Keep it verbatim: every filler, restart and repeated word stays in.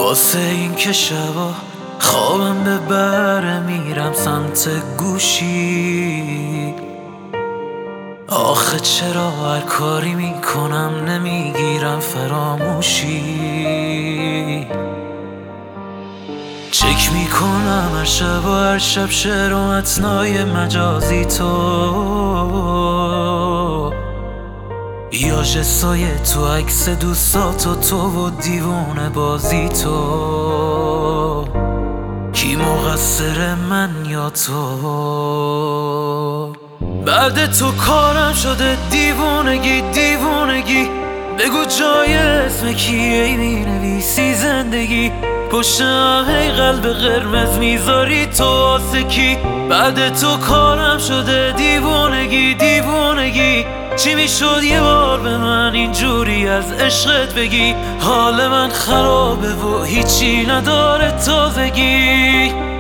واسه این که شبا خوابم ببره میرم سمت گوشی. آخه چرا هر کاری میکنم نمیگیرم فراموشی. چک میکنم هر شب و هر شب شعر و متنای مجازی تو، یا جسای تو عکس دوستات و تو و دیوونه بازی تو. کی مقصر من یا تو؟ بعد تو کارم شده دیوونگی دیوونگی. بگو جای اسم کیه مینویسی زندگی؟ پشت هی قلب قرمز میذاری تو واسه کی؟ بعد تو کارم شده دیوونگی دیوونگی. چی میشد یه بار به من اینجوری از عشقت بگی؟ حال من خرابه و هیچی نداره تازگی.